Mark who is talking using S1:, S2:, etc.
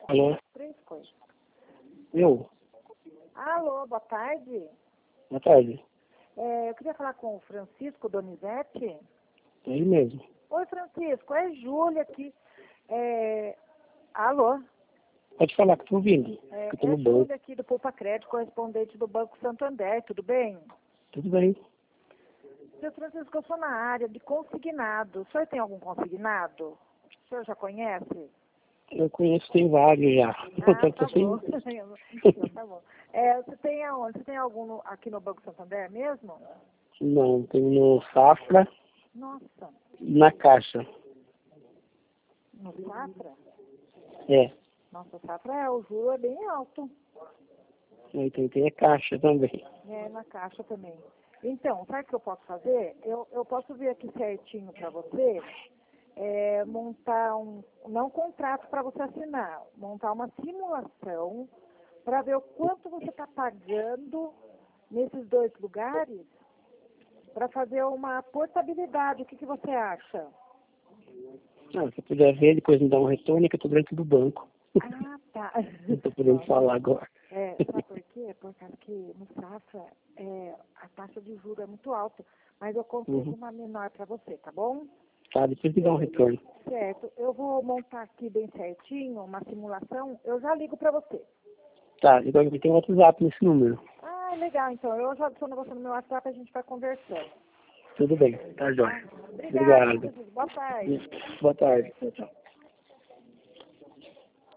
S1: Alô?
S2: Três coisas.
S1: Eu?
S2: Alô, boa tarde.
S1: Boa tarde.
S2: Eu queria falar com o Francisco Donizete.
S1: É ele mesmo.
S2: Oi, Francisco, é Júlia aqui. Alô?
S1: Pode falar que eu tô ouvindo. Que eu tô no banco.
S2: Júlia aqui do Poupa Crédito, correspondente do Banco Santander, tudo bem?
S1: Tudo bem.
S2: Seu Francisco, eu sou na área de consignado. O senhor tem algum consignado? O senhor já conhece?
S1: Eu conheço, tem vários já.
S2: Tá bom. Então, tá bom. Você tem aonde? Você tem algum aqui no Banco Santander mesmo?
S1: Não, tem no Safra
S2: Nossa,
S1: e na Caixa.
S2: no Safra?
S1: É.
S2: Nossa, o Safra o juro é bem alto.
S1: Aí tem a Caixa também.
S2: Na Caixa também. Então, sabe o que eu posso fazer? Eu posso vir aqui certinho para você, montar não um contrato para você assinar, montar uma simulação para ver o quanto você está pagando nesses dois lugares para fazer uma portabilidade. O que você acha?
S1: Se puder ver, depois me dá um retorno, que eu tô dentro do banco.
S2: Ah, tá.
S1: Não tô podendo falar agora.
S2: Sabe por quê? Por causa que no Safra a taxa de juros é muito alta, mas eu consigo uma menor para você, tá bom?
S1: Tá, depois me dá um retorno.
S2: Certo. Eu vou montar aqui bem certinho uma simulação, eu já ligo para você.
S1: Tá, e agora tem um WhatsApp nesse número.
S2: Ah, legal. Então, eu já adiciono você no meu WhatsApp, a gente vai conversando.
S1: Tudo bem, tá, Jóia.
S2: Obrigada.
S1: Obrigado.
S2: Boa tarde.
S1: Boa tarde. Tchau, tchau.